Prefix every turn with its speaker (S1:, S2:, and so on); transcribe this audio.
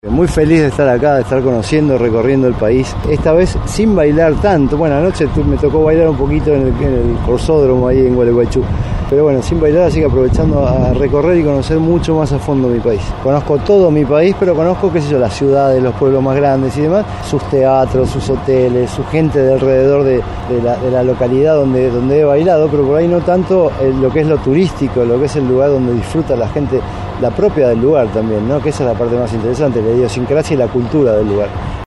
S1: Muy feliz de estar acá, de estar conociendo, recorriendo el país. Esta vez sin bailar tanto. Bueno, anoche me tocó bailar un poquito en el Corsódromo ahí en Gualeguaychú. Pero bueno, sin bailar, así que aprovechando a recorrer y conocer mucho más a fondo mi país. Conozco todo mi país, pero conozco, qué sé yo, las ciudades, los pueblos más grandes y demás, sus teatros, sus hoteles, su gente de alrededor de la localidad donde he bailado, pero por ahí no tanto lo que es lo turístico, lo que es el lugar donde disfruta la gente, la propia del lugar también, ¿no? Que esa es la parte más interesante, la idiosincrasia y la cultura del lugar.